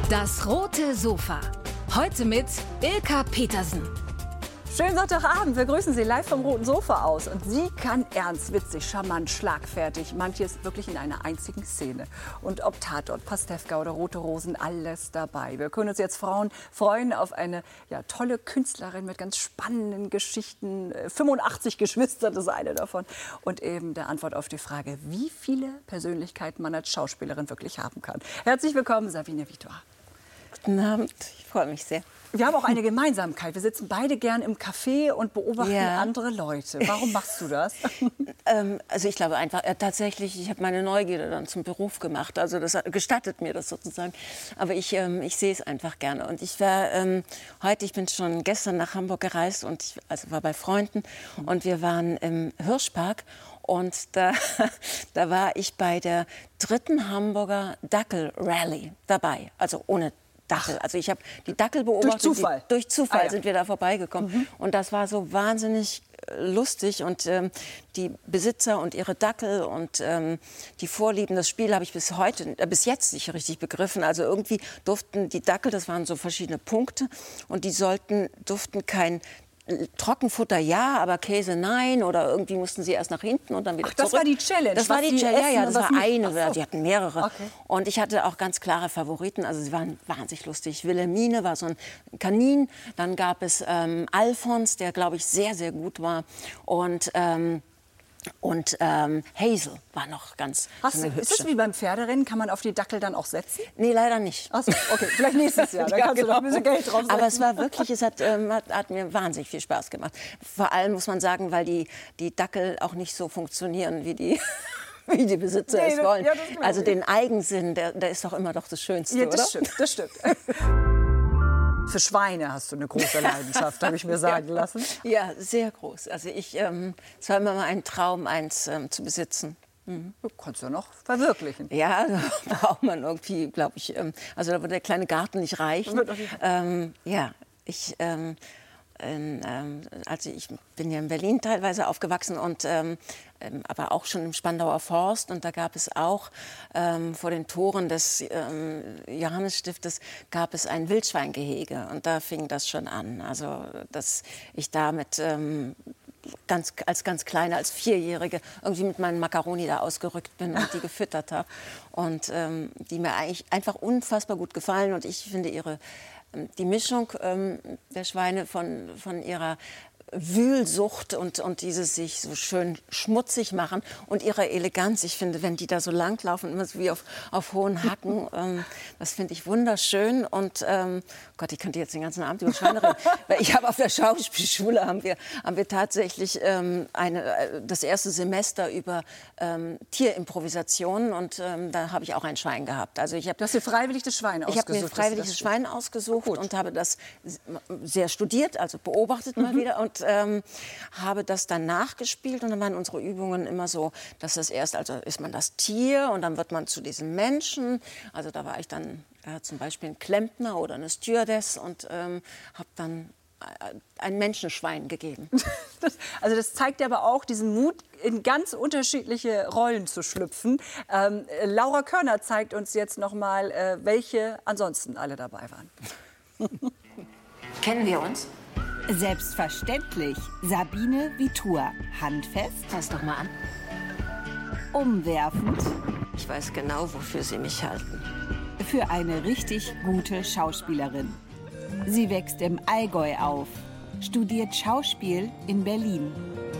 Das rote Sofa. Heute mit Ilka Petersen. Schönen Sonntagabend, wir grüßen Sie live vom roten Sofa aus. Und sie kann ernst, witzig, charmant, schlagfertig, manches wirklich in einer einzigen Szene. Und ob Tatort, Pastewka oder Rote Rosen, alles dabei. Wir können uns jetzt Frauen freuen auf eine tolle Künstlerin mit ganz spannenden Geschichten. 85 Geschwister, das ist eine davon. Und eben der Antwort auf die Frage, wie viele Persönlichkeiten man als Schauspielerin wirklich haben kann. Herzlich willkommen, Sabine Vitor. Guten Abend, ich freue mich sehr. Wir haben auch eine Gemeinsamkeit. Wir sitzen beide gern im Café und beobachten andere Leute. Warum machst du das? Also ich glaube einfach, tatsächlich, ich habe meine Neugierde dann zum Beruf gemacht. Also das gestattet mir das sozusagen. Aber ich sehe es einfach gerne. Und ich war ich bin schon gestern nach Hamburg gereist und war bei Freunden. Und wir waren im Hirschpark. Und da war ich bei der 3. Hamburger Dackel-Rallye dabei. Also ohne Dackel. Also ich habe die Dackel beobachtet. Durch Zufall? Durch Zufall sind wir da vorbeigekommen. Und das war so wahnsinnig lustig. Und die Besitzer und ihre Dackel und die Vorlieben, das Spiel habe ich bis jetzt nicht richtig begriffen. Also irgendwie durften die Dackel, das waren so verschiedene Punkte, und die durften kein Trockenfutter ja, aber Käse nein, oder irgendwie mussten sie erst nach hinten und dann wieder zurück. Das war die Challenge? Das war die Challenge, ja, das war eine, so. Sie hatten mehrere. Okay. Und ich hatte auch ganz klare Favoriten, also sie waren wahnsinnig lustig. Wilhelmine war so ein Kanin, dann gab es Alfons, der, glaube ich, sehr, sehr gut war, und Hazel war noch ganz Ist das wie beim Pferderennen? Kann man auf die Dackel dann auch setzen? Nee, leider nicht. Ach so, okay, vielleicht nächstes Jahr. Da kannst du noch ein bisschen Geld drauf setzen. Aber es war wirklich, es hat mir wahnsinnig viel Spaß gemacht. Vor allem muss man sagen, weil die Dackel auch nicht so funktionieren wie die Besitzer es wollen. Ja, also den Eigensinn, der ist doch immer doch das Schönste, ja, das oder? Stimmt, das stimmt. Für Schweine hast du eine große Leidenschaft, habe ich mir sagen lassen. Ja, sehr groß. Also es war immer mal ein Traum, eins zu besitzen. Du kannst ja noch verwirklichen. Ja, da braucht man irgendwie, glaube ich, also da wird der kleine Garten nicht reichen. Also ich bin ja in Berlin teilweise aufgewachsen und aber auch schon im Spandauer Forst, und da gab es auch vor den Toren des Johannesstiftes gab es ein Wildschweingehege, und da fing das schon an. Also dass ich da mit als ganz Kleine, als Vierjährige, irgendwie mit meinen Macaroni da ausgerückt bin und die gefüttert habe. Und die mir eigentlich einfach unfassbar gut gefallen. Und ich finde die Mischung der Schweine von ihrer Wühlsucht und dieses sich so schön schmutzig machen und ihrer Eleganz. Ich finde, wenn die da so langlaufen, immer so wie auf hohen Hacken, das finde ich wunderschön. Und Gott, ich könnte jetzt den ganzen Abend über Schweine reden. Weil ich habe auf der Schauspielschule haben wir tatsächlich das erste Semester über Tierimprovisationen, und da habe ich auch ein Schwein gehabt. Also du hast dir freiwillig das Schwein ausgesucht? Ich habe mir ein freiwilliges Schwein ausgesucht und habe das sehr studiert, also beobachtet mal wieder, und habe das dann nachgespielt. Und dann waren unsere Übungen immer so, dass also ist man das Tier und dann wird man zu diesem Menschen. Also da war ich dann zum Beispiel ein Klempner oder eine Stewardess und habe dann ein Menschenschwein gegeben. Das zeigt aber auch diesen Mut, in ganz unterschiedliche Rollen zu schlüpfen. Laura Körner zeigt uns jetzt noch mal, welche ansonsten alle dabei waren. Kennen wir uns? Selbstverständlich. Sabine Vitor. Handfest. Fass doch mal an. Umwerfend. Ich weiß genau, wofür Sie mich halten. Für eine richtig gute Schauspielerin. Sie wächst im Allgäu auf, studiert Schauspiel in Berlin.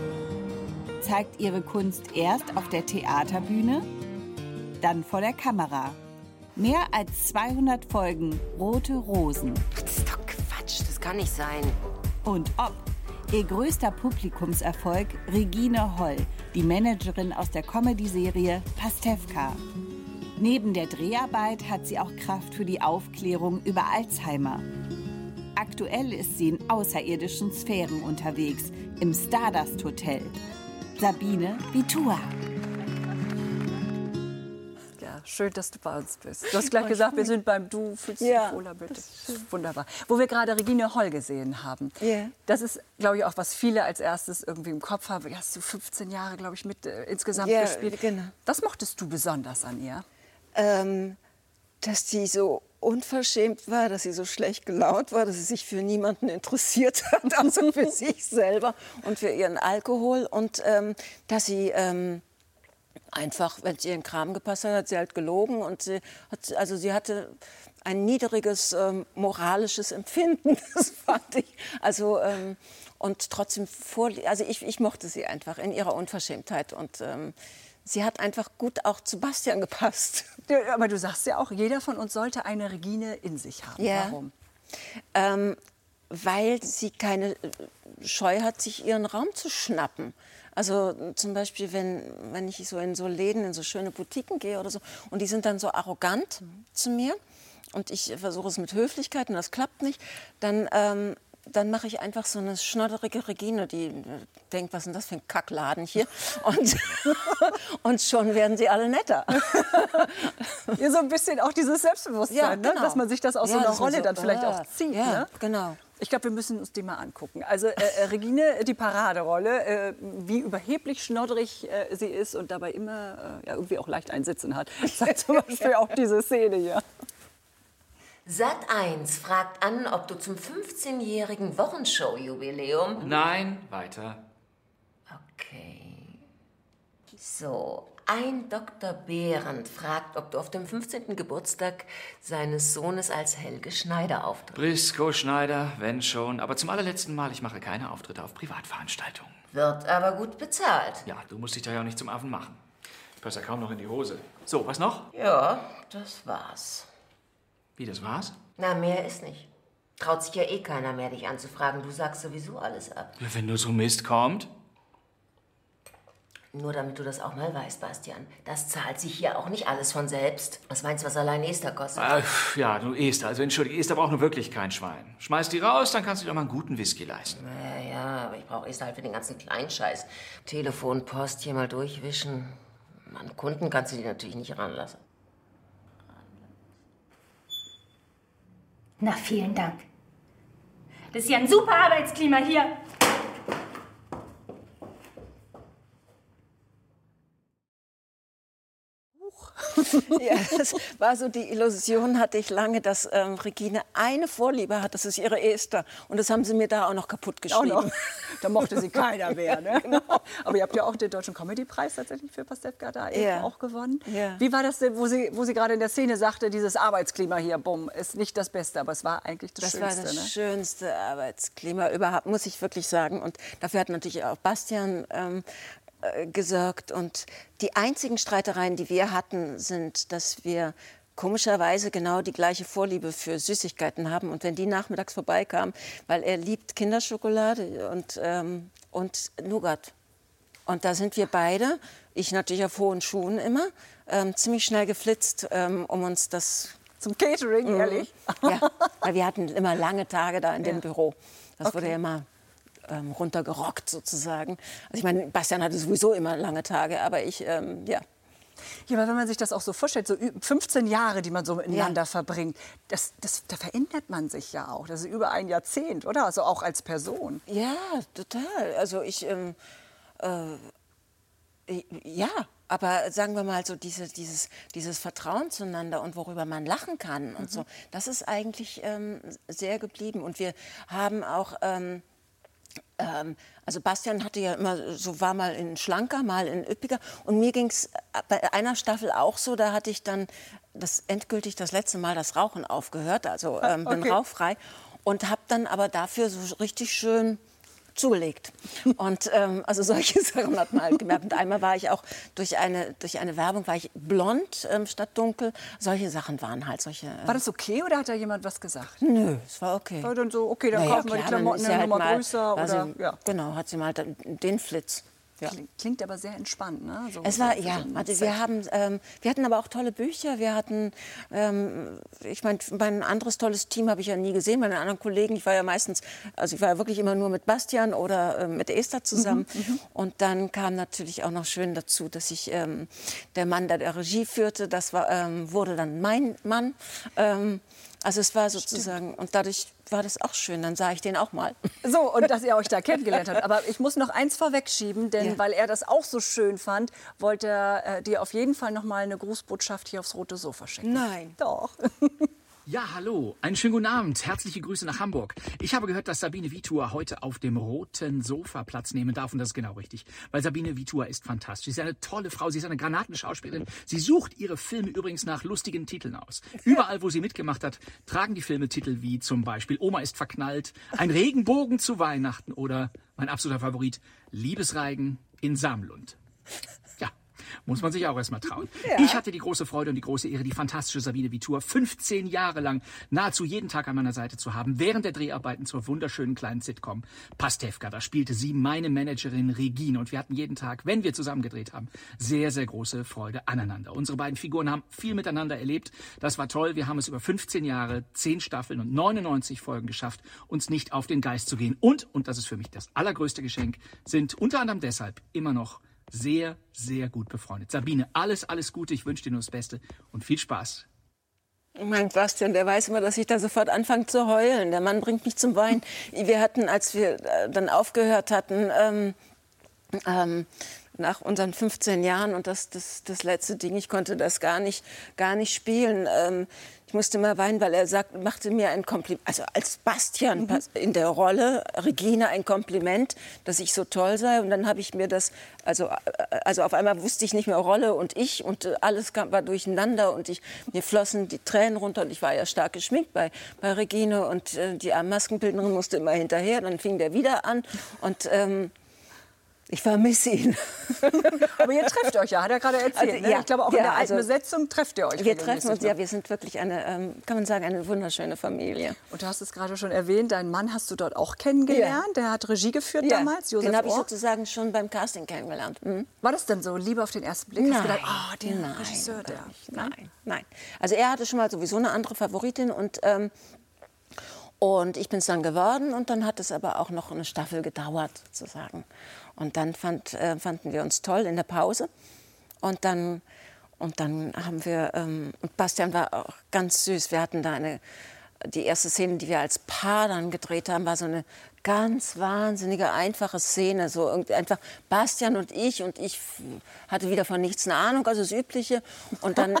Zeigt ihre Kunst erst auf der Theaterbühne, dann vor der Kamera. Mehr als 200 Folgen Rote Rosen. Das ist doch Quatsch, das kann nicht sein. Und ob. Ihr größter Publikumserfolg Regine Holl, die Managerin aus der Comedy-Serie Pastewka. Neben der Dreharbeit hat sie auch Kraft für die Aufklärung über Alzheimer. Aktuell ist sie in außerirdischen Sphären unterwegs, im Stardust Hotel. Sabine Vitor. Schön, dass du bei uns bist. Du hast gleich gesagt, wir sind beim Du. Fühlst du dich wohler, bitte? Wunderbar. Wo wir gerade Regine Holl gesehen haben. Das ist, glaube ich, auch, was viele als erstes irgendwie im Kopf haben. Die hast du 15 Jahre, glaube ich, mit insgesamt gespielt. Genau. Was mochtest du besonders an ihr? Dass sie so unverschämt war, dass sie so schlecht gelaunt war, dass sie sich für niemanden interessiert hat, also für sich selber und für ihren Alkohol. Und dass sie einfach, wenn es ihren Kram gepasst hat, hat sie halt gelogen. Und sie hatte ein niedriges moralisches Empfinden, das fand ich. Also, und trotzdem, ich mochte sie einfach in ihrer Unverschämtheit. Und sie hat einfach gut auch zu Bastian gepasst. Ja, aber du sagst ja auch, jeder von uns sollte eine Regine in sich haben. Ja. Warum? Weil sie keine Scheu hat, sich ihren Raum zu schnappen. Also zum Beispiel, wenn ich so in so Läden, in so schöne Boutiquen gehe oder so, und die sind dann so arrogant zu mir und ich versuche es mit Höflichkeit und das klappt nicht, dann mache ich einfach so eine schnodderige Regine, die denkt, was ist denn das für ein Kackladen hier? Und schon werden sie alle netter. Ja, so ein bisschen auch dieses Selbstbewusstsein, Ja, genau. ne? Dass man sich das aus so einer Rolle dann vielleicht auch zieht. Ja, ne? genau. Ich glaube, wir müssen uns die mal angucken. Also Regine, die Paraderolle, wie überheblich schnodderig sie ist und dabei immer irgendwie auch leicht ein Sitzen hat. Das zeigt zum Beispiel auch diese Szene hier. Sat.1 fragt an, ob du zum 15-jährigen Wochenshow-Jubiläum... Nein, weiter. Okay. So, ein Dr. Behrendt fragt, ob du auf dem 15. Geburtstag seines Sohnes als Helge Schneider auftrittst. Briscoe Schneider, wenn schon. Aber zum allerletzten Mal, ich mache keine Auftritte auf Privatveranstaltungen. Wird aber gut bezahlt. Ja, du musst dich da ja auch nicht zum Affen machen. Ich passe ja kaum noch in die Hose. So, was noch? Ja, das war's. Wie, das war's? Na, mehr ist nicht. Traut sich ja eh keiner mehr, dich anzufragen. Du sagst sowieso alles ab. Ja, wenn nur so Mist kommt. Nur damit du das auch mal weißt, Bastian. Das zahlt sich hier auch nicht alles von selbst. Was meinst du, was allein Esther kostet? Ja, du Esther. Also entschuldige, Esther braucht nur wirklich kein Schwein. Schmeiß die raus, dann kannst du dir mal einen guten Whisky leisten. Ja, aber ich brauche Esther halt für den ganzen Kleinscheiß. Telefon, Post, hier mal durchwischen. An Kunden kannst du die natürlich nicht ranlassen. Na, vielen Dank. Das ist ja ein super Arbeitsklima hier. Ja, das war so die Illusion, hatte ich lange, dass Regine eine Vorliebe hat, das ist ihre Esther. Und das haben sie mir da auch noch kaputt geschrieben. Da mochte sie keiner mehr. Ne? Genau. Aber ihr habt ja auch den Deutschen Comedy-Preis tatsächlich für Pastewka da eben auch gewonnen. Ja. Wie war das denn, wo sie gerade in der Szene sagte, dieses Arbeitsklima hier, bumm, ist nicht das Beste, aber es war eigentlich das Schönste. Das war das ne? schönste Arbeitsklima überhaupt, muss ich wirklich sagen. Und dafür hat natürlich auch Bastian gesorgt. Und die einzigen Streitereien, die wir hatten, sind, dass wir komischerweise genau die gleiche Vorliebe für Süßigkeiten haben. Und wenn die nachmittags vorbeikamen, weil er liebt Kinderschokolade und Nougat. Und da sind wir beide, ich natürlich auf hohen Schuhen immer, ziemlich schnell geflitzt, um uns das... Zum Catering, ehrlich? Ja, weil wir hatten immer lange Tage da in dem Büro. Das wurde ja immer runtergerockt sozusagen. Also ich meine, Bastian hatte sowieso immer lange Tage, aber ich, ja. Ja, aber wenn man sich das auch so vorstellt, so 15 Jahre, die man so miteinander verbringt, da verändert man sich ja auch. Das ist über ein Jahrzehnt, oder? Also auch als Person. Ja, total. Also ja, aber sagen wir mal so dieses Vertrauen zueinander und worüber man lachen kann und so, das ist eigentlich sehr geblieben. Und wir haben auch also Bastian hatte ja immer, so war mal in schlanker, mal in üppiger. Und mir ging es bei einer Staffel auch so, da hatte ich dann endgültig das letzte Mal das Rauchen aufgehört, also bin rauchfrei. Und habe dann aber dafür so richtig schön zugelegt. Und also solche Sachen hat man halt gemerkt. Und einmal war ich auch durch eine Werbung war ich blond statt dunkel. Solche Sachen waren halt solche. War das okay oder hat da jemand was gesagt? Nö, es war okay. War dann so, okay, dann kaufen wir die Klamotten eine Nummer größer oder ja. Genau, hat sie mal den Flitz. Ja. Klingt aber sehr entspannt, ne? So, es war, ja, wir hatten aber auch tolle Bücher. Wir hatten, ich meine, mein anderes tolles Team habe ich ja nie gesehen. Meine anderen Kollegen, ich war ja wirklich immer nur mit Bastian oder mit Esther zusammen. Und dann kam natürlich auch noch schön dazu, dass ich der Mann, der Regie führte, das wurde dann mein Mann. Also es war sozusagen, und dadurch war das auch schön, dann sah ich den auch mal. So, und dass ihr euch da kennengelernt habt. Aber ich muss noch eins vorwegschieben, denn weil er das auch so schön fand, wollte er dir auf jeden Fall noch mal eine Grußbotschaft hier aufs rote Sofa schicken. Nein. Doch. Ja, hallo. Einen schönen guten Abend. Herzliche Grüße nach Hamburg. Ich habe gehört, dass Sabine Vitua heute auf dem roten Sofa Platz nehmen darf. Und das ist genau richtig. Weil Sabine Vitua ist fantastisch. Sie ist eine tolle Frau. Sie ist eine Granatenschauspielerin. Sie sucht ihre Filme übrigens nach lustigen Titeln aus. Überall, wo sie mitgemacht hat, tragen die Filme Titel wie zum Beispiel Oma ist verknallt, Ein Regenbogen zu Weihnachten oder mein absoluter Favorit, Liebesreigen in Samlund. Muss man sich auch erstmal trauen. Ja. Ich hatte die große Freude und die große Ehre, die fantastische Sabine Vitua 15 Jahre lang nahezu jeden Tag an meiner Seite zu haben, während der Dreharbeiten zur wunderschönen kleinen Sitcom Pastewka. Da spielte sie meine Managerin Regine und wir hatten jeden Tag, wenn wir zusammen gedreht haben, sehr, sehr große Freude aneinander. Unsere beiden Figuren haben viel miteinander erlebt. Das war toll. Wir haben es über 15 Jahre, 10 Staffeln und 99 Folgen geschafft, uns nicht auf den Geist zu gehen. Und das ist für mich das allergrößte Geschenk, sind unter anderem deshalb immer noch sehr, sehr gut befreundet. Sabine, alles Gute. Ich wünsche dir nur das Beste und viel Spaß. Mein Bastian, der weiß immer, dass ich da sofort anfange zu heulen. Der Mann bringt mich zum Weinen. Wir hatten, als wir dann aufgehört hatten, nach unseren 15 Jahren und das letzte Ding, ich konnte das gar nicht spielen. Ich musste mal weinen, weil er machte mir ein Kompliment, also als Bastian in der Rolle, Regine ein Kompliment, dass ich so toll sei. Und dann habe ich mir das, also auf einmal wusste ich nicht mehr Rolle und ich und alles war durcheinander und mir flossen die Tränen runter und ich war ja stark geschminkt bei Regine und die Maskenbildnerin musste immer hinterher, dann fing der wieder an und ich vermisse ihn. Aber ihr trefft euch ja, hat er gerade erzählt. Also, ne? ja, ich glaube, auch in der alten Besetzung trefft ihr euch. Wir treffen uns, ja, wir sind wirklich eine, kann man sagen, eine wunderschöne Familie. Und du hast es gerade schon erwähnt, deinen Mann hast du dort auch kennengelernt. Ja. Der hat Regie geführt damals, Josef Den habe ich Ohr. sozusagen schon beim Casting kennengelernt. Mhm. War das denn so, Liebe auf den ersten Blick? Hast du gedacht, nein, Regisseur, der? Nein. Also er hatte schon mal sowieso eine andere Favoritin und ich bin es dann geworden und dann hat es aber auch noch eine Staffel gedauert, sozusagen. Und dann fanden wir uns toll in der Pause. Und dann haben wir, und Bastian war auch ganz süß. Wir hatten da die erste Szene, die wir als Paar dann gedreht haben, war so eine ganz wahnsinnige, einfache Szene. So irgendwie einfach Bastian und ich hatte wieder von nichts eine Ahnung, also das Übliche. Und dann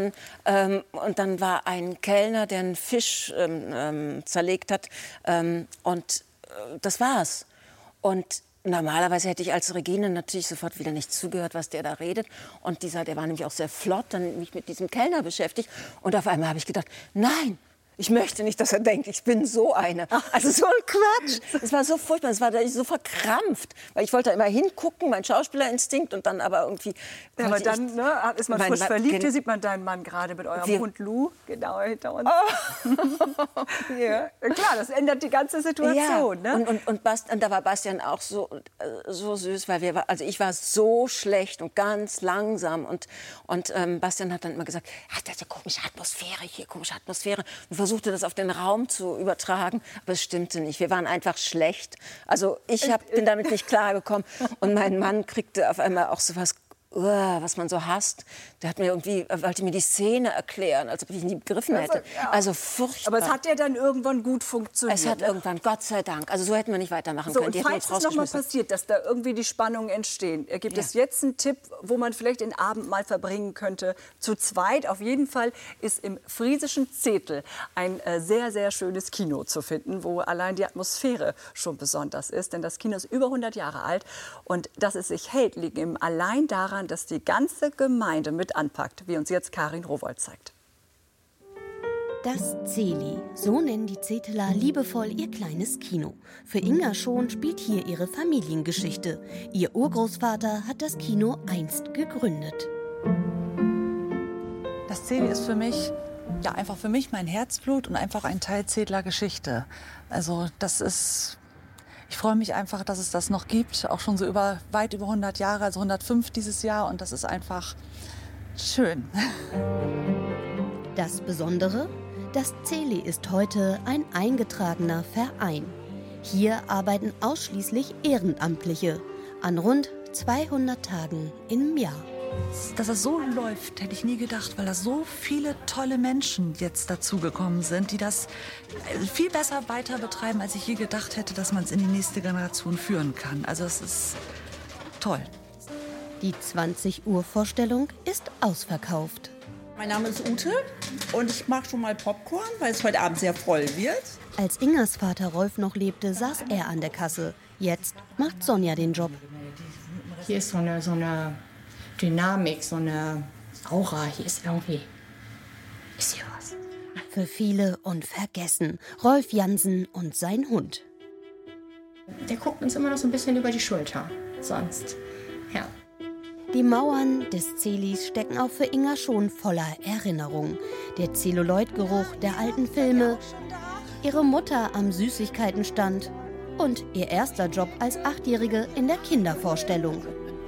war ein Kellner, der einen Fisch zerlegt hat. Und das war's. Und normalerweise hätte ich als Regine natürlich sofort wieder nicht zugehört, was der da redet. Und der war nämlich auch sehr flott, dann mich mit diesem Kellner beschäftigt. Und auf einmal habe ich gedacht, nein, ich möchte nicht, dass er denkt, ich bin so eine. Also so ein Quatsch. Es war so furchtbar, es war so verkrampft. Weil ich wollte immer hingucken, mein Schauspielerinstinkt und dann aber irgendwie... Ja, aber dann ist man frisch verliebt. Hier sieht man deinen Mann gerade mit eurem Hund Lou, genau hinter uns. Oh. Ja. Klar, das ändert die ganze Situation. Ja. Ne? Und da war Bastian auch so süß, weil ich war so schlecht und ganz langsam. Und Bastian hat dann immer gesagt, das ist eine komische Atmosphäre hier, komische Atmosphäre. Und versuchte das auf den Raum zu übertragen, aber es stimmte nicht. Wir waren einfach schlecht. Also ich bin damit nicht klargekommen. Und mein Mann kriegte auf einmal auch so was man so hasst. Der wollte mir die Szene erklären, als ob ich ihn nie begriffen hätte. Also furchtbar. Aber es hat ja dann irgendwann gut funktioniert. Es hat irgendwann, Gott sei Dank. Also so hätten wir nicht weitermachen können. Und falls es noch mal passiert, dass da irgendwie die Spannungen entstehen, gibt es jetzt einen Tipp, wo man vielleicht den Abend mal verbringen könnte, zu zweit. Auf jeden Fall ist im friesischen Zetel ein sehr, sehr schönes Kino zu finden, wo allein die Atmosphäre schon besonders ist. Denn das Kino ist über 100 Jahre alt. Und dass es sich hält, liegt eben allein daran, dass die ganze Gemeinde mit anpackt, wie uns jetzt Karin Rowohlt zeigt. Das Zeli, so nennen die Zeteler liebevoll ihr kleines Kino. Für Inga Schon spielt hier ihre Familiengeschichte. Ihr Urgroßvater hat das Kino einst gegründet. Das Zeli ist für mich, einfach für mich mein Herzblut und einfach ein Teil Zedler Geschichte. Also ich freue mich einfach, dass es das noch gibt, auch schon so weit über 100 Jahre, also 105 dieses Jahr. Und das ist einfach schön. Das Besondere? Das Zeli ist heute ein eingetragener Verein. Hier arbeiten ausschließlich Ehrenamtliche an rund 200 Tagen im Jahr. Dass es so läuft, hätte ich nie gedacht, weil da so viele tolle Menschen jetzt dazugekommen sind, die das viel besser weiter betreiben, als ich je gedacht hätte, dass man es in die nächste Generation führen kann. Also es ist toll. Die 20 Uhr Vorstellung ist ausverkauft. Mein Name ist Ute und ich mache schon mal Popcorn, weil es heute Abend sehr voll wird. Als Ingers Vater Rolf noch lebte, saß er an der Kasse. Jetzt macht Sonja den Job. Hier ist so eine Dynamik, so eine Aura. Hier ist irgendwie... Ist hier was? Für viele unvergessen. Rolf Jansen und sein Hund. Der guckt uns immer noch so ein bisschen über die Schulter. Sonst, ja. Die Mauern des Zelis stecken auch für Inga schon voller Erinnerungen. Der Zelluloidgeruch der alten Filme, ihre Mutter am Süßigkeitenstand und ihr erster Job als 8-Jährige in der Kindervorstellung.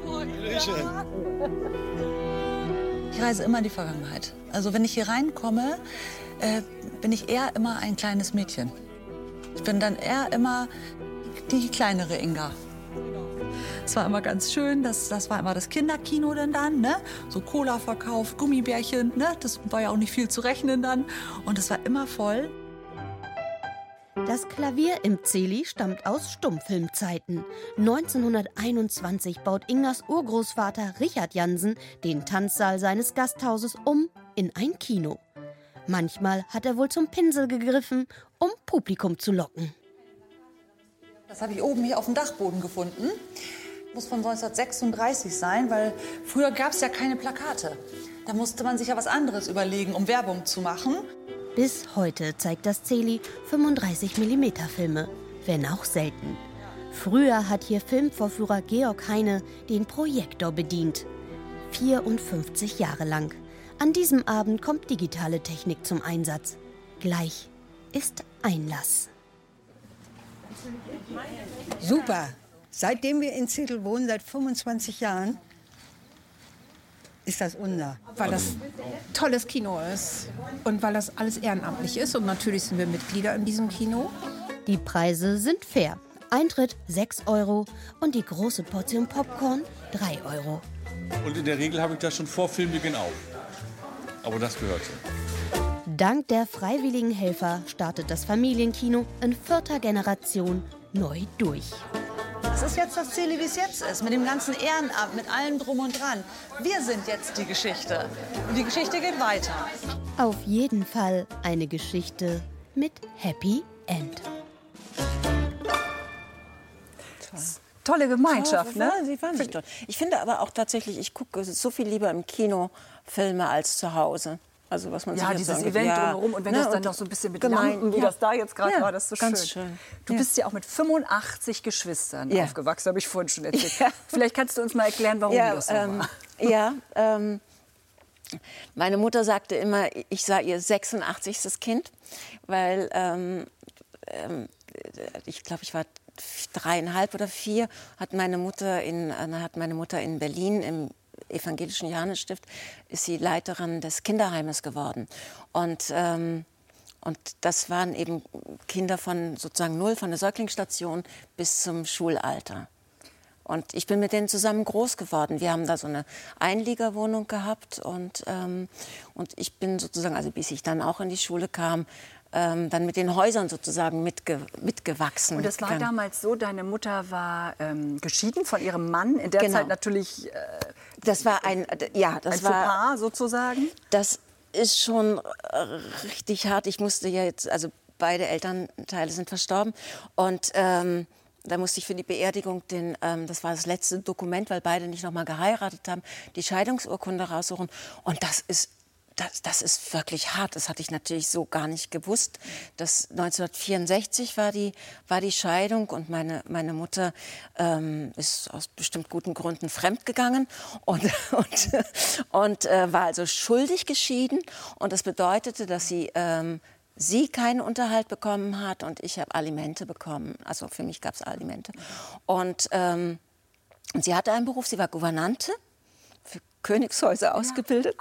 Ich reise immer in die Vergangenheit. Also wenn ich hier reinkomme, bin ich eher immer ein kleines Mädchen. Ich bin dann eher immer die kleinere Inga. Es war immer ganz schön, das war immer das Kinderkino denn dann, ne? So Cola verkauft, Gummibärchen, ne? Das war ja auch nicht viel zu rechnen dann. Und es war immer voll. Das Klavier im Zeli stammt aus Stummfilmzeiten. 1921 baut Ingers Urgroßvater Richard Jansen den Tanzsaal seines Gasthauses um in ein Kino. Manchmal hat er wohl zum Pinsel gegriffen, um Publikum zu locken. Das habe ich oben hier auf dem Dachboden gefunden. Muss von 1936 sein, weil früher gab es ja keine Plakate. Da musste man sich ja was anderes überlegen, um Werbung zu machen. Bis heute zeigt das Zeli 35mm-Filme, wenn auch selten. Früher hat hier Filmvorführer Georg Heine den Projektor bedient. 54 Jahre lang. An diesem Abend kommt digitale Technik zum Einsatz. Gleich ist Einlass. Super. Seitdem wir in Zedel wohnen, seit 25 Jahren, ist das unser. Weil das tolles Kino ist und weil das alles ehrenamtlich ist. Und natürlich sind wir Mitglieder in diesem Kino. Die Preise sind fair. Eintritt 6 € und die große Portion Popcorn 3 €. Und in der Regel habe ich das schon vor Filmbeginn auf. Aber das gehört so. Dank der freiwilligen Helfer startet das Familienkino in 4. Generation neu durch. Das ist jetzt das Zeli, wie es jetzt ist, mit dem ganzen Ehrenamt, mit allem Drum und Dran. Wir sind jetzt die Geschichte. Und die Geschichte geht weiter. Auf jeden Fall eine Geschichte mit Happy End. Tolle Gemeinschaft, ne? Sie fand ich toll. Ich finde aber auch tatsächlich, ich gucke so viel lieber im Kino Filme als zu Hause. Also was man ja, sich dieses jetzt Event ja, drumherum und wenn das dann noch so ein bisschen mit Lampen, wie das da jetzt gerade war, das ist so ganz schön. Du bist ja auch mit 85 Geschwistern aufgewachsen, habe ich vorhin schon erzählt. Ja. Vielleicht kannst du uns mal erklären, warum das so war. Ja, meine Mutter sagte immer, ich sei ihr 86. Kind, weil ich glaube, ich war 3,5 oder 4, hat meine Mutter in Berlin im evangelischen Johannesstift, ist sie Leiterin des Kinderheimes geworden. Und das waren eben Kinder von sozusagen 0, von der Säuglingsstation bis zum Schulalter. Und ich bin mit denen zusammen groß geworden. Wir haben da so eine Einliegerwohnung gehabt und ich bin sozusagen, also bis ich dann auch in die Schule kam, dann mit den Häusern sozusagen mitgewachsen. Und es war damals so, deine Mutter war geschieden von ihrem Mann, in der Zeit natürlich das war ein Fauxpas sozusagen. Das ist schon richtig hart. Ich musste ja jetzt, also beide Elternteile sind verstorben und da musste ich für die Beerdigung das war das letzte Dokument, weil beide nicht noch mal geheiratet haben, die Scheidungsurkunde raussuchen. Und das ist wirklich hart. Das hatte ich natürlich so gar nicht gewusst. 1964 war die Scheidung und meine Mutter ist aus bestimmt guten Gründen fremdgegangen und war also schuldig geschieden. Und das bedeutete, dass sie keinen Unterhalt bekommen hat und ich habe Alimente bekommen. Also für mich gab es Alimente. Und sie hatte einen Beruf, sie war Gouvernante. Für Königshäuser ausgebildet.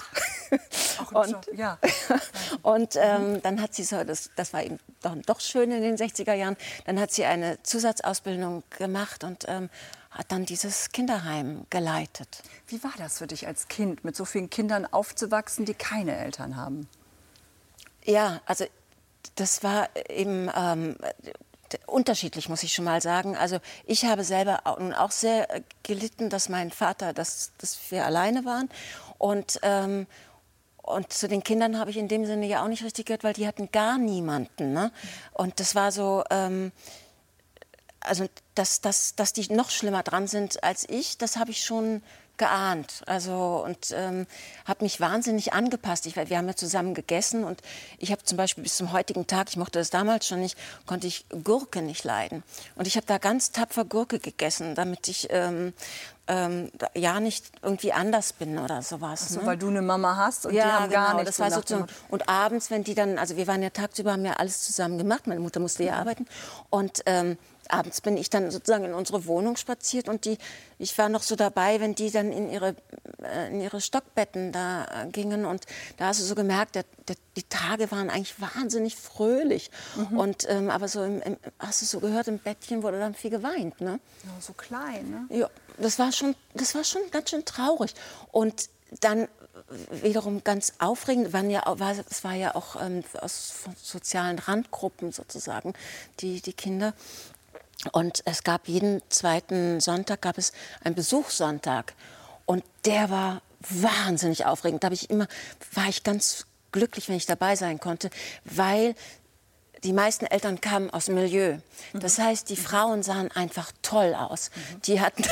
Und dann hat sie das war eben doch schön in den 60er Jahren, dann hat sie eine Zusatzausbildung gemacht und hat dann dieses Kinderheim geleitet. Wie war das für dich als Kind, mit so vielen Kindern aufzuwachsen, die keine Eltern haben? Ja, also das war eben unterschiedlich, muss ich schon mal sagen. Also ich habe selber auch sehr gelitten, dass mein Vater, dass wir alleine waren. Und Und zu den Kindern habe ich in dem Sinne ja auch nicht richtig gehört, weil die hatten gar niemanden. Ne? Und das war so, also dass die noch schlimmer dran sind als ich, das habe ich schon geahnt. Also und habe mich wahnsinnig angepasst. Wir haben ja zusammen gegessen und ich habe zum Beispiel bis zum heutigen Tag, ich mochte das damals schon nicht, konnte ich Gurke nicht leiden. Und ich habe da ganz tapfer Gurke gegessen, damit ich ja nicht irgendwie anders bin oder sowas. Ach so, ne? weil du eine Mama hast und ja, die haben gar genau, nichts. das war sozusagen. Und abends, wenn die dann, also wir waren ja tagsüber, haben ja alles zusammen gemacht. Meine Mutter musste ja arbeiten und abends bin ich dann sozusagen in unsere Wohnung spaziert und ich war noch so dabei, wenn die dann in ihre Stockbetten da gingen und da hast du so gemerkt, die Tage waren eigentlich wahnsinnig fröhlich und aber so hast du so gehört, im Bettchen wurde dann viel geweint, ne? Ja, so klein, ne? Ja, das war schon ganz schön traurig und dann wiederum ganz aufregend, es war ja auch aus sozialen Randgruppen sozusagen, die Kinder. Und es gab jeden zweiten Sonntag gab es einen Besuchssonntag und der war wahnsinnig aufregend. Da war ich ganz glücklich, wenn ich dabei sein konnte, weil die meisten Eltern kamen aus dem Milieu. Das heißt, die Frauen sahen einfach toll aus. Die hatten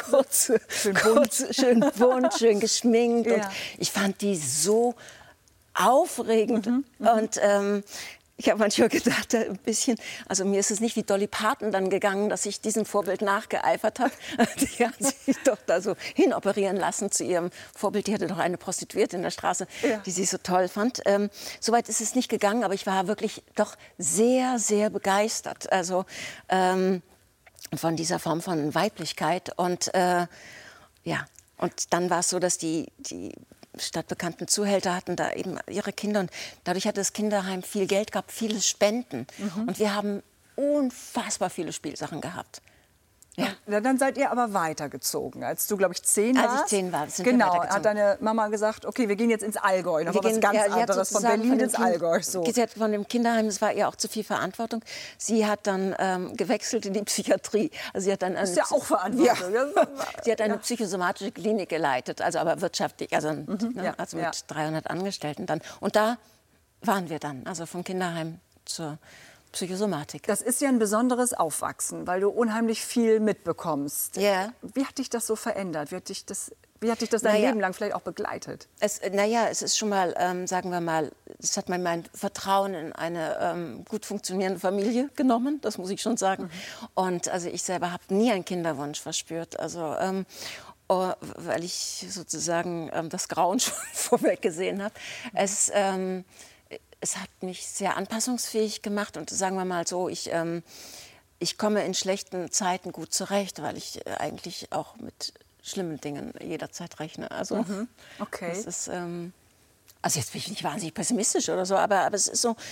schön bunt, schön geschminkt. Ja. Und ich fand die so aufregend. Und ich habe manchmal gedacht, ein bisschen, also mir ist es nicht wie Dolly Parton dann gegangen, dass ich diesem Vorbild nachgeeifert habe. Die hat sich doch da so hinoperieren lassen zu ihrem Vorbild. Die hatte doch eine Prostituierte in der Straße, die sie so toll fand. Soweit ist es nicht gegangen, aber ich war wirklich doch sehr, sehr begeistert. Also von dieser Form von Weiblichkeit. Und ja, und dann war es so, dass die stadtbekannten Zuhälter hatten da eben ihre Kinder und dadurch hatte das Kinderheim viel Geld gehabt, viele Spenden und wir haben unfassbar viele Spielsachen gehabt. Ja, dann seid ihr aber weitergezogen. Als du, glaube ich, 10 warst. Als ich 10 war, sind wir genau, weitergezogen. hat deine Mama gesagt, okay, wir gehen jetzt ins Allgäu. Noch was ganz anderes, von Berlin ins Allgäu. So. Sie hat von dem Kinderheim, es war ihr auch zu viel Verantwortung. Sie hat dann gewechselt in die Psychiatrie. Also sie hat dann das ist ja auch Verantwortung. Ja. Sie hat eine psychosomatische Klinik geleitet, also aber wirtschaftlich, also mit 300 Angestellten dann. Und da waren wir dann, also vom Kinderheim zur Psychosomatik. Das ist ja ein besonderes Aufwachsen, weil du unheimlich viel mitbekommst. Ja. Wie hat dich das so verändert? Wie hat dich das dein Leben lang vielleicht auch begleitet? Es ist schon mal, sagen wir mal, es hat mir mein Vertrauen in eine gut funktionierende Familie genommen, das muss ich schon sagen. Und also ich selber habe nie einen Kinderwunsch verspürt. Also weil ich sozusagen das Grauen schon vorweg gesehen habe. Es hat mich sehr anpassungsfähig gemacht und sagen wir mal so, ich komme in schlechten Zeiten gut zurecht, weil ich eigentlich auch mit schlimmen Dingen jederzeit rechne. Also, okay. Das ist, also jetzt bin ich nicht wahnsinnig pessimistisch oder so, aber es ist so,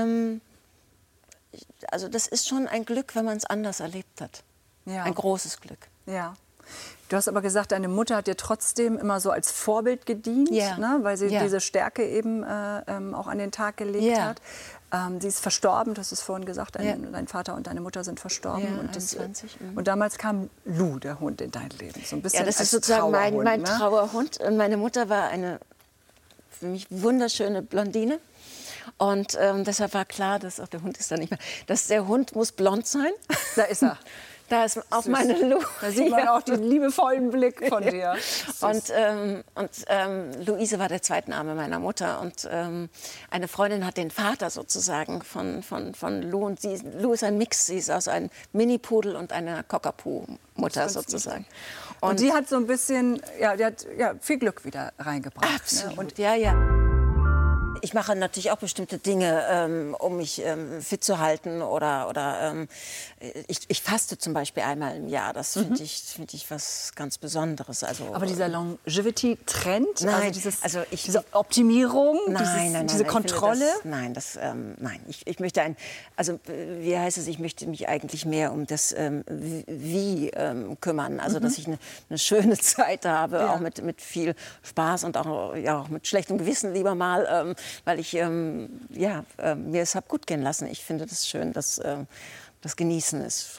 also das ist schon ein Glück, wenn man es anders erlebt hat. Ja. Ein großes Glück. Ja. Du hast aber gesagt, deine Mutter hat dir trotzdem immer so als Vorbild gedient, ne? Weil sie diese Stärke eben auch an den Tag gelegt hat. Sie ist verstorben, du hast es vorhin gesagt, dein Vater und deine Mutter sind verstorben. Ja, und, 21, und damals kam Lou, der Hund, in dein Leben. So ein bisschen das als ist sozusagen mein ne? Trauerhund. Und meine Mutter war eine für mich wunderschöne Blondine. Und deshalb war klar, dass auch der Hund ist da nicht mehr, dass der Hund muss blond sein. Da ist er. Da ist auf meine Lou. Da sieht man auch den liebevollen Blick von dir. Und Luise war der Zweitname meiner Mutter. Und eine Freundin hat den Vater sozusagen von Lou. Und Lou ist ein Mix. Sie ist aus einem Mini-Pudel und einer Cockapoo-Mutter sozusagen. Und die hat so ein bisschen, die hat viel Glück wieder reingebracht. Absolut, ne? Und ja. Ich mache natürlich auch bestimmte Dinge, um mich fit zu halten oder ich faste zum Beispiel einmal im Jahr. Das finde ich was ganz Besonderes. Also, aber dieser Longevity-Trend, nein, diese Optimierung, nein, diese Kontrolle? Ich möchte wie heißt es, ich möchte mich eigentlich mehr um das Wie kümmern. Also, dass ich eine schöne Zeit habe, auch mit viel Spaß und auch mit schlechtem Gewissen lieber mal, weil ich mir es habe gut gehen lassen. Ich finde das schön, dass das Genießen ist schon.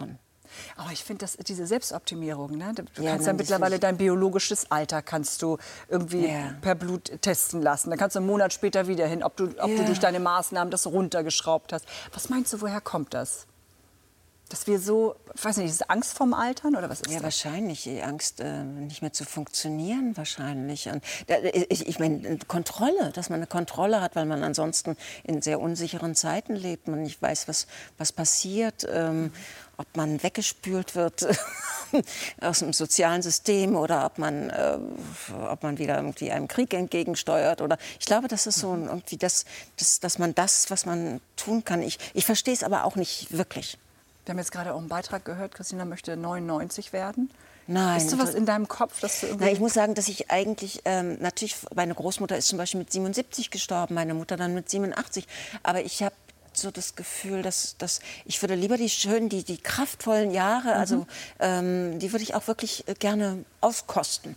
Aber ich finde, diese Selbstoptimierung, ne? Du Ja, kannst nein, ja mittlerweile dein biologisches Alter kannst du irgendwie per Blut testen lassen. Dann kannst du einen Monat später wieder hin, ob du durch deine Maßnahmen das runtergeschraubt hast. Was meinst du, woher kommt das? Dass wir so, ich weiß nicht, ist es Angst vorm Altern oder was ist das? Wahrscheinlich die Angst, nicht mehr zu funktionieren wahrscheinlich. Und ich meine, Kontrolle, dass man eine Kontrolle hat, weil man ansonsten in sehr unsicheren Zeiten lebt. Man nicht weiß, was passiert, ob man weggespült wird aus dem sozialen System oder ob man wieder irgendwie einem Krieg entgegensteuert. Oder ich glaube, das ist so irgendwie dass man das, was man tun kann. Ich verstehe es aber auch nicht wirklich. Wir haben jetzt gerade auch einen Beitrag gehört, Christina möchte 99 werden. Nein. Ist sowas in deinem Kopf, dass du irgendwie... Nein, ich muss sagen, dass ich eigentlich, natürlich, meine Großmutter ist zum Beispiel mit 77 gestorben, meine Mutter dann mit 87. Aber ich habe so das Gefühl, dass ich würde lieber die kraftvollen Jahre, also die würde ich auch wirklich gerne auskosten.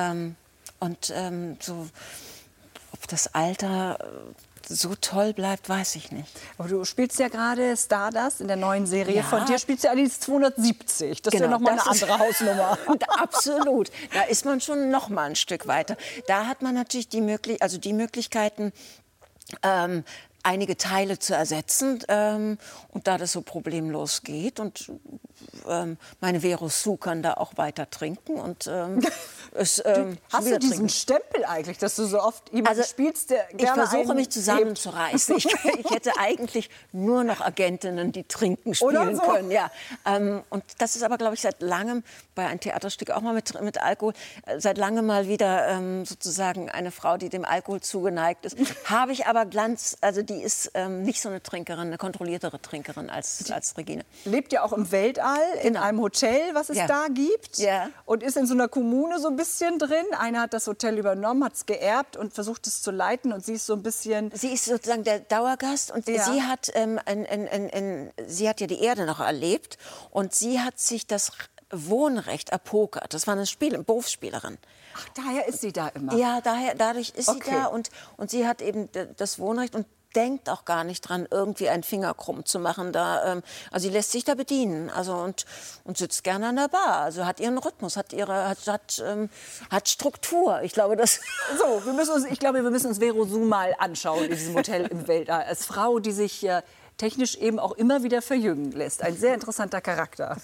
So, ob das Alter so toll bleibt, weiß ich nicht. Aber du spielst ja gerade Stardust in der neuen Serie. Von dir spielst du allerdings 270. Das ist ja noch mal eine andere Hausnummer. Absolut. Da ist man schon noch mal ein Stück weiter. Da hat man natürlich die Möglichkeiten, einige Teile zu ersetzen. Und da das so problemlos geht und meine Vero Su kann da auch weiter trinken und hast du diesen Stempel eigentlich, dass du so oft jemanden spielst, der gerne Ich versuche mich zusammenzureißen. Ich hätte eigentlich nur noch Agentinnen, die trinken, spielen können. Ja. Und das ist aber, glaube ich, seit langem, bei einem Theaterstück auch mal mit Alkohol, seit langem mal wieder sozusagen eine Frau, die dem Alkohol zugeneigt ist. Habe ich aber die ist nicht so eine Trinkerin, eine kontrolliertere Trinkerin als Regine. Lebt ja auch im Weltall, in einem Hotel, was es da gibt. Ja. Und ist in so einer Kommune so ein bisschen drin. Einer hat das Hotel übernommen, hat es geerbt und versucht es zu leiten. Und sie ist so ein bisschen... Sie ist sozusagen der Dauergast und sie hat ja die Erde noch erlebt. Und sie hat sich das Wohnrecht erpokert. Das war eine Berufsspielerin. Ach, daher ist sie da immer? Ja, dadurch ist sie da. Und sie hat eben das Wohnrecht und denkt auch gar nicht dran, irgendwie einen Finger krumm zu machen. Also sie lässt sich da bedienen, und sitzt gerne an der Bar. Also hat ihren Rhythmus, hat Struktur. Ich glaube, das. So, wir müssen uns Vero Su mal anschauen in diesem Hotel im Weltall. Als Frau, die sich technisch eben auch immer wieder verjüngen lässt. Ein sehr interessanter Charakter.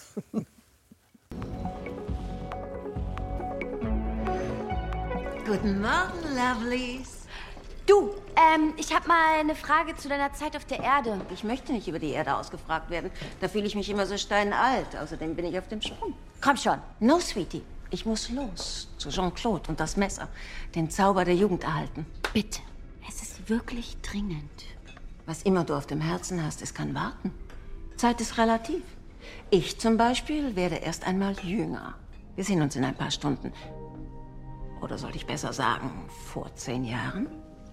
Guten Morgen, Lovelies. Du, ich habe mal eine Frage zu deiner Zeit auf der Erde. Ich möchte nicht über die Erde ausgefragt werden. Da fühle ich mich immer so steinalt. Außerdem bin ich auf dem Sprung. Komm schon. No, Sweetie. Ich muss los zu Jean-Claude und das Messer. Den Zauber der Jugend erhalten. Bitte. Es ist wirklich dringend. Was immer du auf dem Herzen hast, es kann warten. Zeit ist relativ. Ich zum Beispiel werde erst einmal jünger. Wir sehen uns in ein paar Stunden. Oder sollte ich besser sagen, vor 10 Jahren?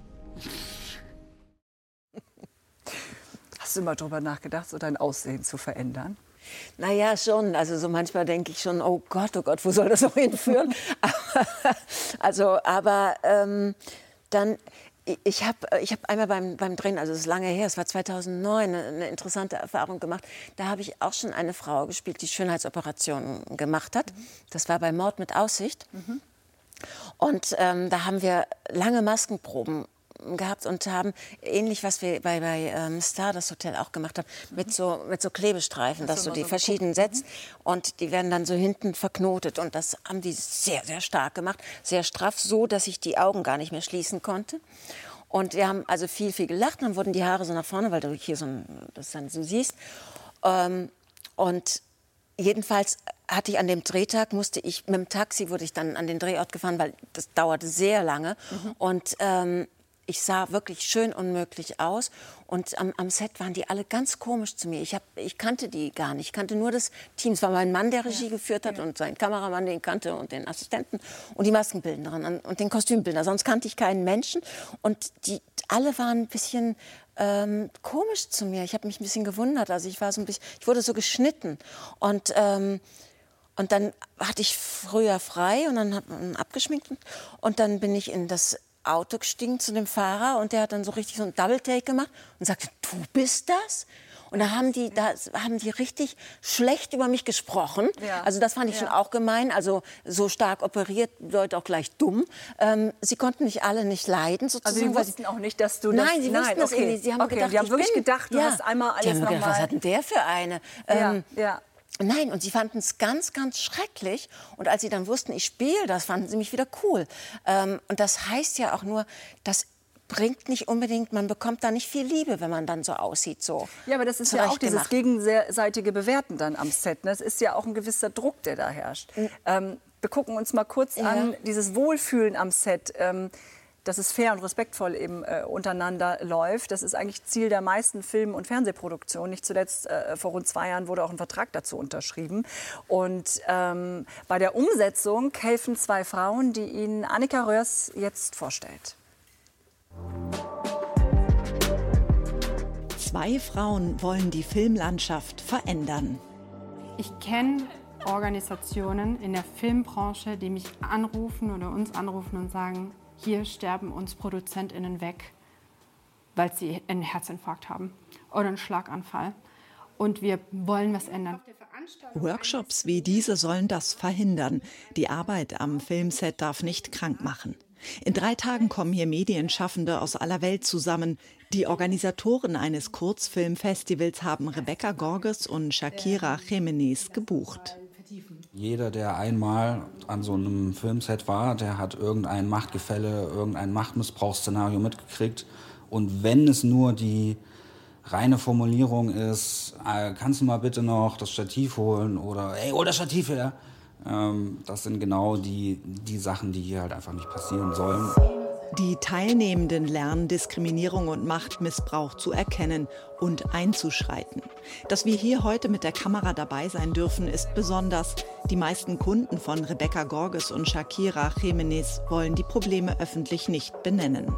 Hast du mal drüber nachgedacht, so dein Aussehen zu verändern? Naja, schon. Also so manchmal denke ich schon, oh Gott, wo soll das noch hinführen? Dann, ich hab einmal beim Drehen, also das ist lange her, es war 2009, eine interessante Erfahrung gemacht. Da habe ich auch schon eine Frau gespielt, die Schönheitsoperationen gemacht hat. Das war bei Mord mit Aussicht. Und da haben wir lange Maskenproben gehabt und haben ähnlich, was wir bei Star, das Hotel, auch gemacht haben, mit so Klebestreifen, dass du die verschieden setzt und die werden dann so hinten verknotet und das haben die sehr, sehr stark gemacht, sehr straff, so, dass ich die Augen gar nicht mehr schließen konnte. Und wir haben also viel gelacht, dann wurden die Haare so nach vorne, weil du hier das dann so siehst. Und jedenfalls hatte ich an dem Drehtag, musste ich, mit dem Taxi wurde ich dann an den Drehort gefahren, weil das dauerte sehr lange. Und ich sah wirklich schön unmöglich aus. Und am Set waren die alle ganz komisch zu mir. Ich kannte die gar nicht. Ich kannte nur das Team. Es war mein Mann, der Regie geführt hat und sein Kameramann, den kannte und den Assistenten und die Maskenbildnerin und den Kostümbildner. Sonst kannte ich keinen Menschen. Und die alle waren ein bisschen komisch zu mir. Ich habe mich ein bisschen gewundert. Also ich wurde so geschnitten. Und dann hatte ich früher frei und dann abgeschminkt. Und dann bin ich in das Auto gestiegen zu dem Fahrer und der hat dann so richtig so einen Double-Take gemacht und sagte, du bist das? Und da haben die richtig schlecht über mich gesprochen. Ja. Also das fand ich schon auch gemein. Also so stark operiert, Leute auch gleich dumm. Sie konnten mich alle nicht leiden, sozusagen. Also sie wussten auch nicht, dass du das... Nein, sie wussten das nicht. Sie haben gedacht, die haben wirklich gedacht, du hast einmal alles nochmal... Was hat denn der für eine? Nein, und sie fanden es ganz, ganz schrecklich. Und als sie dann wussten, ich spiele, das fanden sie mich wieder cool. Und das heißt ja auch nur, das bringt nicht unbedingt, man bekommt da nicht viel Liebe, wenn man dann so aussieht. So. Ja, aber das ist ja auch dieses gegenseitige Bewerten dann am Set. Ne? Es ist ja auch ein gewisser Druck, der da herrscht. Wir gucken uns mal kurz an, dieses Wohlfühlen am Set. Dass es fair und respektvoll eben untereinander läuft. Das ist eigentlich Ziel der meisten Film- und Fernsehproduktionen. Nicht zuletzt vor rund 2 Jahren wurde auch ein Vertrag dazu unterschrieben. Und bei der Umsetzung helfen 2 Frauen, die Ihnen Annika Röhrs jetzt vorstellt. 2 Frauen wollen die Filmlandschaft verändern. Ich kenne Organisationen in der Filmbranche, die mich anrufen oder uns anrufen und sagen, hier sterben uns ProduzentInnen weg, weil sie einen Herzinfarkt haben oder einen Schlaganfall. Und wir wollen was ändern. Workshops wie diese sollen das verhindern. Die Arbeit am Filmset darf nicht krank machen. In 3 Tagen kommen hier Medienschaffende aus aller Welt zusammen. Die Organisatoren eines Kurzfilmfestivals haben Rebecca Gorges und Shakira Jimenez gebucht. Jeder, der einmal an so einem Filmset war, der hat irgendein Machtgefälle, irgendein Machtmissbrauchsszenario mitgekriegt. Und wenn es nur die reine Formulierung ist, kannst du mal bitte noch das Stativ holen oder ey, hol das Stativ her. Das sind genau die Sachen, die hier halt einfach nicht passieren sollen. Die Teilnehmenden lernen, Diskriminierung und Machtmissbrauch zu erkennen und einzuschreiten. Dass wir hier heute mit der Kamera dabei sein dürfen, ist besonders. Die meisten Kunden von Rebecca Gorges und Shakira Jimenez wollen die Probleme öffentlich nicht benennen.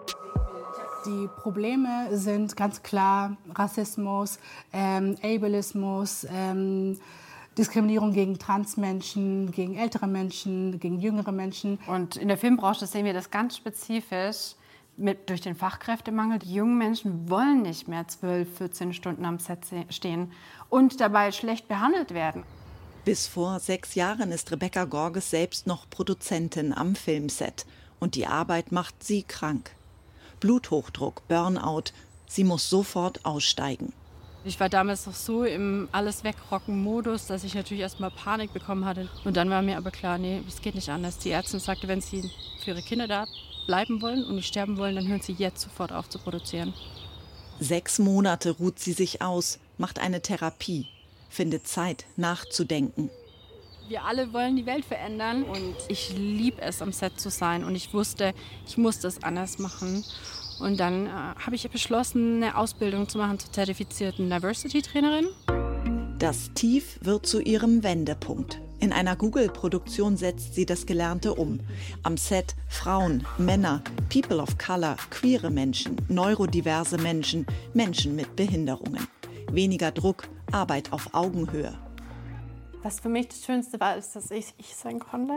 Die Probleme sind ganz klar Rassismus, Ableismus, Diskriminierung gegen Transmenschen, gegen ältere Menschen, gegen jüngere Menschen. Und in der Filmbranche sehen wir das ganz spezifisch durch den Fachkräftemangel. Die jungen Menschen wollen nicht mehr 12, 14 Stunden am Set stehen und dabei schlecht behandelt werden. Bis vor 6 Jahren ist Rebecca Gorges selbst noch Produzentin am Filmset. Und die Arbeit macht sie krank. Bluthochdruck, Burnout. Sie muss sofort aussteigen. Ich war damals noch so im Alles-Wegrocken-Modus, dass ich natürlich erst mal Panik bekommen hatte. Und dann war mir aber klar, nee, es geht nicht anders. Die Ärztin sagte, wenn sie für ihre Kinder da bleiben wollen und nicht sterben wollen, dann hören sie jetzt sofort auf zu produzieren. 6 Monate ruht sie sich aus, macht eine Therapie, findet Zeit nachzudenken. Wir alle wollen die Welt verändern und ich liebe es, am Set zu sein. Und ich wusste, ich muss das anders machen. Und dann habe ich beschlossen, eine Ausbildung zu machen zur zertifizierten Diversity-Trainerin. Das Tief wird zu ihrem Wendepunkt. In einer Google-Produktion setzt sie das Gelernte um. Am Set Frauen, Männer, People of Color, queere Menschen, neurodiverse Menschen, Menschen mit Behinderungen. Weniger Druck, Arbeit auf Augenhöhe. Was für mich das Schönste war, ist, dass ich sein konnte.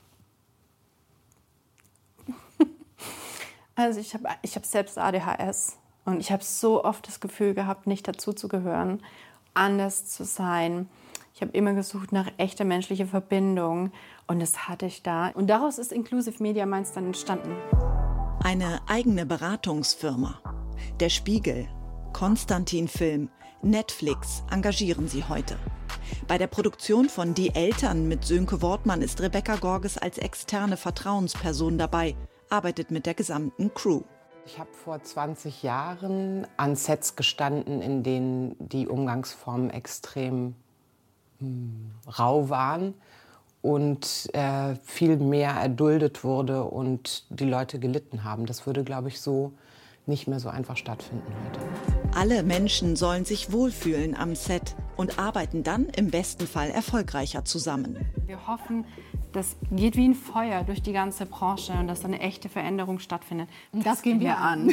Also ich hab selbst ADHS und ich habe so oft das Gefühl gehabt, nicht dazuzugehören, anders zu sein. Ich habe immer gesucht nach echter menschlicher Verbindung und das hatte ich da. Und daraus ist Inclusive Media Minds dann entstanden. Eine eigene Beratungsfirma. Der Spiegel, Konstantin Film, Netflix engagieren sie heute. Bei der Produktion von Die Eltern mit Sönke Wortmann ist Rebecca Gorges als externe Vertrauensperson dabei, arbeitet mit der gesamten Crew. Ich habe vor 20 Jahren an Sets gestanden, in denen die Umgangsformen extrem rau waren und viel mehr erduldet wurde und die Leute gelitten haben. Das würde, glaube ich, so nicht mehr so einfach stattfinden heute. Alle Menschen sollen sich wohlfühlen am Set und arbeiten dann im besten Fall erfolgreicher zusammen. Wir hoffen, das geht wie ein Feuer durch die ganze Branche und dass eine echte Veränderung stattfindet. Und das gehen wir an.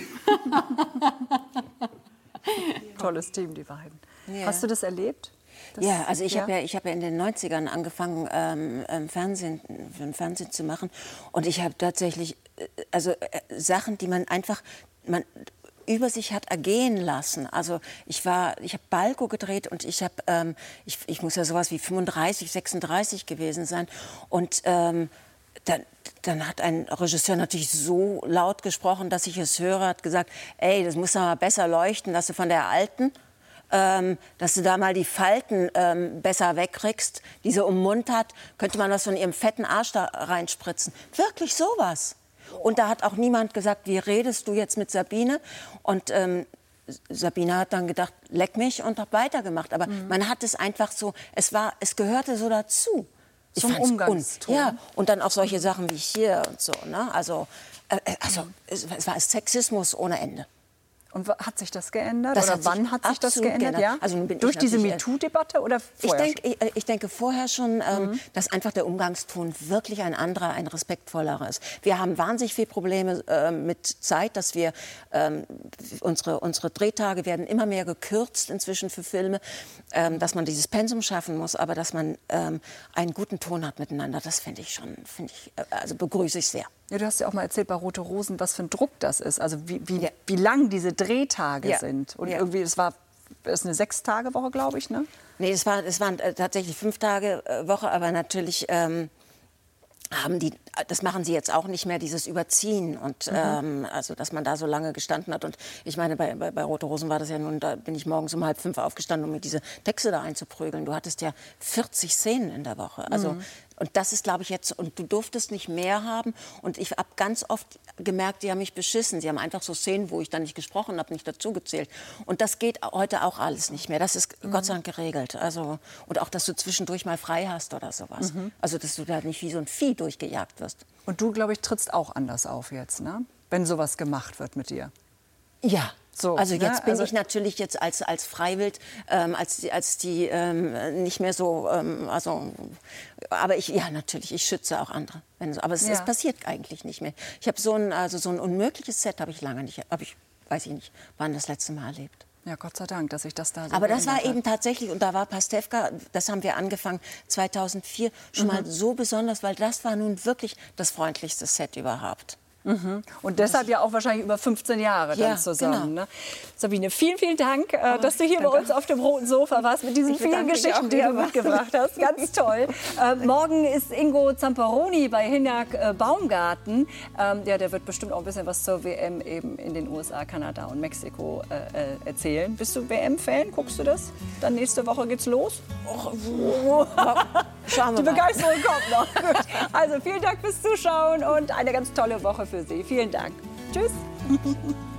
Tolles Team, die beiden. Ja. Hast du das erlebt? Ja, also ich habe ja in den 90ern angefangen, Fernsehen zu machen. Und ich habe tatsächlich Sachen, die man über sich hat ergehen lassen. Also ich habe Balko gedreht und ich muss ja sowas wie 35, 36 gewesen sein. Und dann hat ein Regisseur natürlich so laut gesprochen, dass ich es höre, hat gesagt, ey, das muss doch mal besser leuchten, dass du von der Alten, dass du da mal die Falten besser wegkriegst, die sie um den Mund hat, könnte man das von ihrem fetten Arsch da reinspritzen. Wirklich sowas. Und da hat auch niemand gesagt, wie redest du jetzt mit Sabine? Und Sabine hat dann gedacht, leck mich, und hat weitergemacht. Aber man hat es einfach so, es gehörte so dazu. Zum Umgangston. Ja, und dann auch solche Sachen wie hier und so. Ne? Also es war Sexismus ohne Ende. Und hat sich das geändert? Das oder wann hat sich das geändert? Ja? Also durch diese MeToo-Debatte oder vorher? Ich denke vorher schon, dass einfach der Umgangston wirklich ein anderer, ein respektvollerer ist. Wir haben wahnsinnig viele Probleme mit Zeit, dass wir unsere Drehtage werden immer mehr gekürzt inzwischen für Filme, dass man dieses Pensum schaffen muss, aber dass man einen guten Ton hat miteinander. Das also begrüße ich sehr. Ja, du hast ja auch mal erzählt bei Rote Rosen, was für ein Druck das ist. Also wie lang diese Drehtage sind. Und irgendwie, es ist eine 6-Tage-Woche, glaube ich, ne? Nee, es waren tatsächlich 5-Tage-Woche, aber natürlich das machen sie jetzt auch nicht mehr, dieses Überziehen. Und also, dass man da so lange gestanden hat. Und ich meine, bei Rote Rosen war das ja nun, da bin ich morgens um 4:30 aufgestanden, um mir diese Texte da einzuprügeln. Du hattest ja 40 Szenen in der Woche. Also, und das ist, glaube ich, jetzt, und du durftest nicht mehr haben. Und ich habe ganz oft gemerkt, die haben mich beschissen. Sie haben einfach so Szenen, wo ich dann nicht gesprochen habe, nicht dazugezählt. Und das geht heute auch alles nicht mehr. Das ist Gott sei Dank geregelt. Also, und auch, dass du zwischendurch mal frei hast oder sowas. Also, dass du da nicht wie so ein Vieh durchgejagt wirst. Und du, glaube ich, trittst auch anders auf jetzt, ne? Wenn sowas gemacht wird mit dir. Ja. So, also jetzt ne? bin ich natürlich jetzt als Freiwild, als die nicht mehr so, aber natürlich, ich schütze auch andere. Aber es passiert eigentlich nicht mehr. Ich habe so ein unmögliches Set habe ich lange nicht, weiß ich nicht, wann das letzte Mal erlebt. Ja, Gott sei Dank, dass ich das da so Aber das war hat. eben tatsächlich, und da war Pastewka, das haben wir angefangen 2004, schon mal so besonders, weil das war nun wirklich das freundlichste Set überhaupt. Und deshalb ja auch wahrscheinlich über 15 Jahre dann zusammen. Genau. Ne? Sabine, vielen, vielen Dank, dass du hier bei uns auf dem roten Sofa warst mit diesen vielen Geschichten, die du mitgebracht hast. Ganz toll. Morgen ist Ingo Zamperoni bei Hinak Baumgarten. Der wird bestimmt auch ein bisschen was zur WM eben in den USA, Kanada und Mexiko erzählen. Bist du WM-Fan? Guckst du das? Dann nächste Woche geht's los? Die Begeisterung kommt noch. Gut. Also vielen Dank fürs Zuschauen und eine ganz tolle Woche für Sie. Vielen Dank. Tschüss.